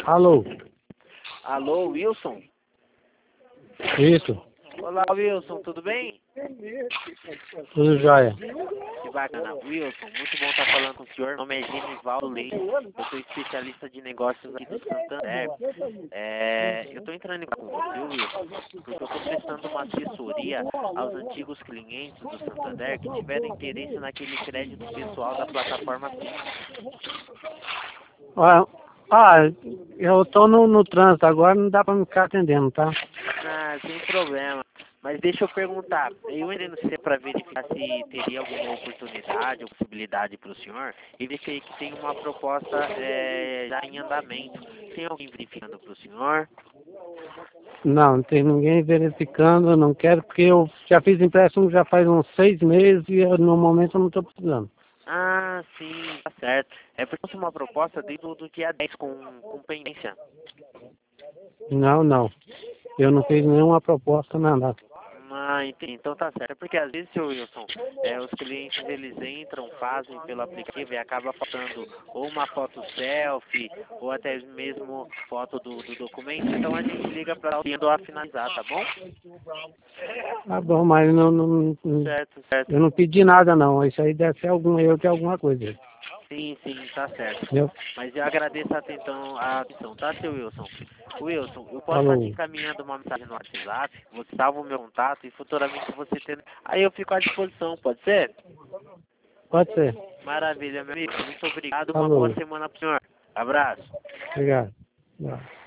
Alô? Alô, Wilson? Isso, Olá, Wilson, tudo bem? tudo jóia. Que bacana. Wilson, muito bom estar falando com o senhor. Meu nome é Genivaldo Leite, eu sou especialista de negócios aqui do Santander. Eu estou entrando em contato com você, Wilson, porque eu estou prestando uma assessoria aos antigos clientes do Santander que tiveram interesse naquele crédito pessoal da plataforma Pix. Ah, eu tô no trânsito agora, não dá pra me ficar atendendo, tá? Ah, sem problema. Mas deixa eu perguntar, eu entrei no sistema para verificar se teria alguma oportunidade ou possibilidade para o senhor, e verifiquei que tem uma proposta já em andamento. Tem alguém verificando para o senhor? Não tem ninguém verificando, eu não quero, porque eu já fiz empréstimo já faz uns 6 meses e no momento eu não tô precisando. Ah, sim, tá certo. É porque eu uma proposta desde o do dia 10 com pendência. Não, eu não fiz nenhuma proposta, nada. Ah, entendi. Então tá certo. É porque às vezes, seu Wilson, os clientes eles entram, fazem pelo aplicativo e acaba faltando ou uma foto selfie ou até mesmo foto do documento. Então a gente liga para tendo a finalizar, tá bom? Tá bom, mas Certo, certo. eu não pedi nada não, isso aí deve ser algum erro de alguma coisa, Sim, sim, tá certo. entendeu? Mas eu agradeço a atenção, tá, seu Wilson? Wilson, eu posso estar te Falou, encaminhando uma mensagem no WhatsApp, você salva o meu contato e futuramente você tendo. Aí eu fico à disposição, pode ser? pode ser, Maravilha, meu amigo. Muito obrigado. Uma boa falou, semana pro senhor. Abraço. obrigado. Tchau.